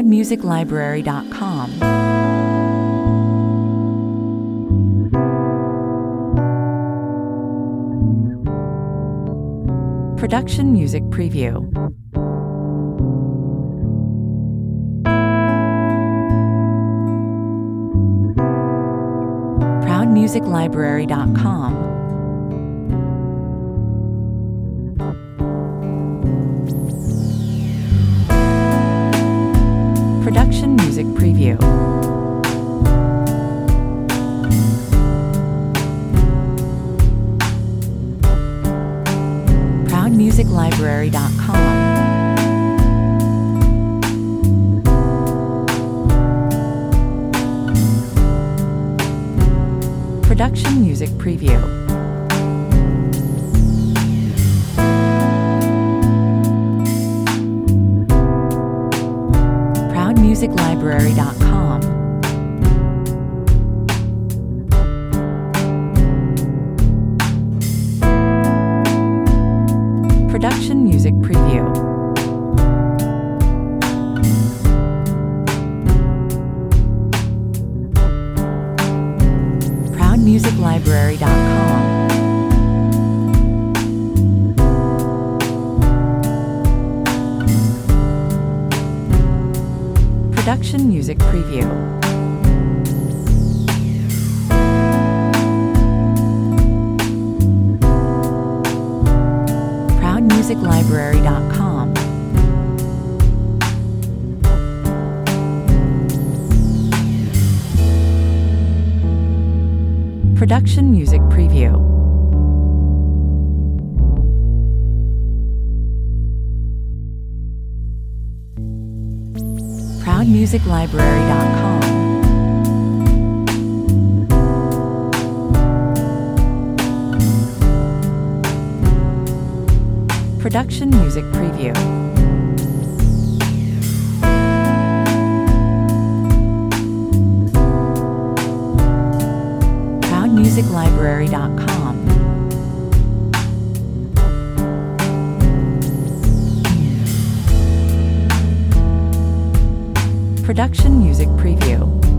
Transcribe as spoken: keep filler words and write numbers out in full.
proud music library dot com. Production Music Preview. proud music library dot com. Production Music Preview. proud music library dot com. Production Music Preview. proud music library dot com. Production Music Preview. proud music library dot com. Production Music Preview. proud music library dot com. Production Music Preview. proud music library dot com. Production Music Preview. proud music library dot com. Production Music Preview.